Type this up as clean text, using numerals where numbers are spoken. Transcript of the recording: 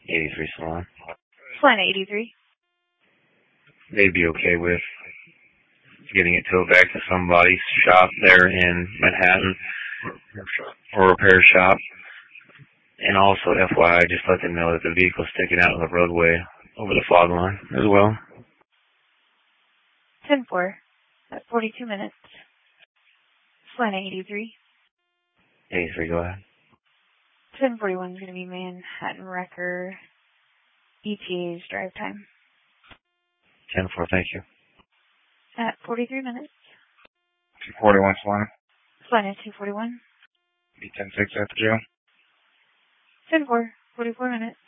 83 Salon. Salina 83. They'd be okay with getting it towed back to somebody's shop there in Manhattan or repair shop. And also, FYI, just let them know that the vehicle's sticking out of the roadway over the fog line as well. 10-4 at 42 minutes. Salina 83. 83, go ahead. 1041 is going to be Manhattan Wrecker ETA's drive time. 10-4, thank you. At 43 minutes. 241 Salina. Salina 241. Be 10-6 at the jail. 10-4, 44 minutes.